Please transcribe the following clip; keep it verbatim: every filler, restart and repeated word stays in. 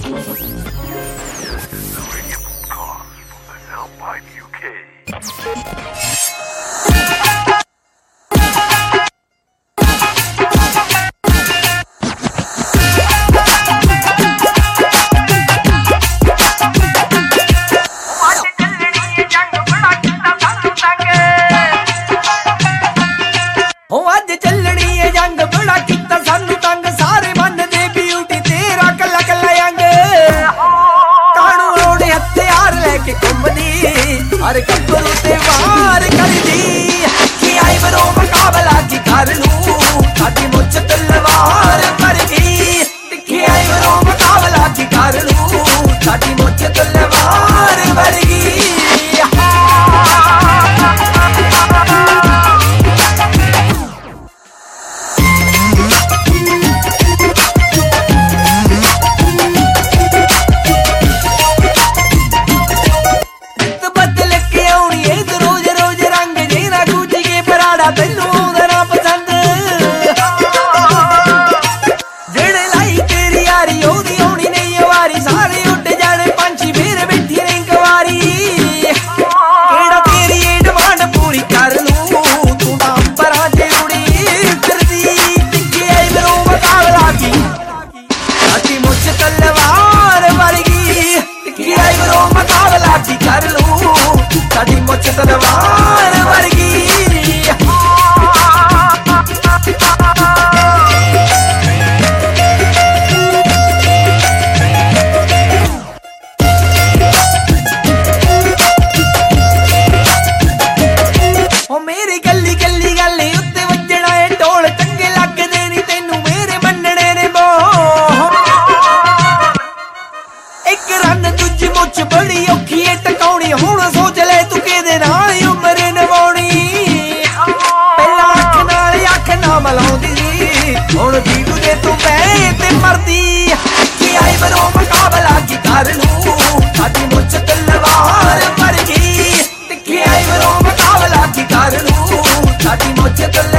हर कपड़ों ते वार कर दी कि आई बरो मुकाबला की कर लूं साडी मुझ तलवार पर गई कि आई बरो मुकाबला की कर लूं साडी मुझ तलवार पर गई कर लूं साडी मुझ तलवार वर्गी ओ मेरी गली गली गली उत्ते वजणा है ढोल चंगे लगदे नी तैनू मेरे मनणे ने बो एक रन दूजी मुझ बड़ी औखी है टकाउणी हुण सोच ले तू किहदे नाल उम्र निभाउणी पहला अख नाल अख ना मिलाउंदी सी हुण जीव जे तू पै ते मरदी कि आई बरो मुकाबला की कर लूं साडी मुझ तलवार पर गई कि आई बरो मुकाबला की कर लूं साडी मुझ तलवार